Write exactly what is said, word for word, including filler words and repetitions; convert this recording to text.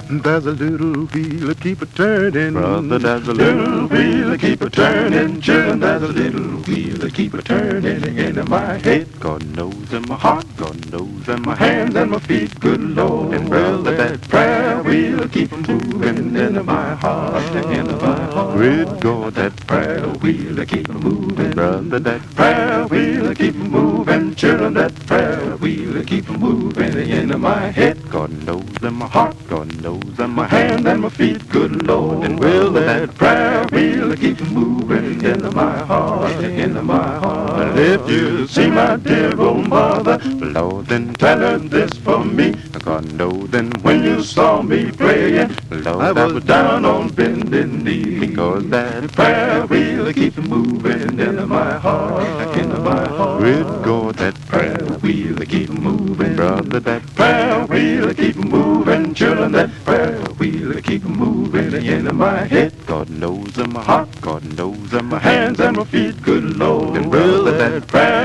There's a little wheel that keep a turning. Brother, there's a little wheel that keep a turning. Children, there's a little wheel that keep a turning in my head. God knows in my heart, God knows in my hands and my feet, good Lord. And brother, that prayer wheel that keep moving in my heart, in my heart. With God, That prayer wheel that keep moving. brother, that Prayer wheel that keep moving. Children, that prayer wheel that keep moving in my head. God knows in my heart, God knows in my My hands and my feet, good Lord. And will that prayer wheel keep moving in my heart, in my heart. And if you See my dear old mother, Lord, then tell her this for me. God knows then When you saw me praying, Lord, I was down on bending knee. because that prayer wheel keep moving in my heart, in my heart. with God, that prayer wheel keep moving. brother, that Prayer wheel keep moving, children, that prayer wheel keep moving in my head. God knows in my heart, God knows in my My hands and my feet, good Lord. And will that prayer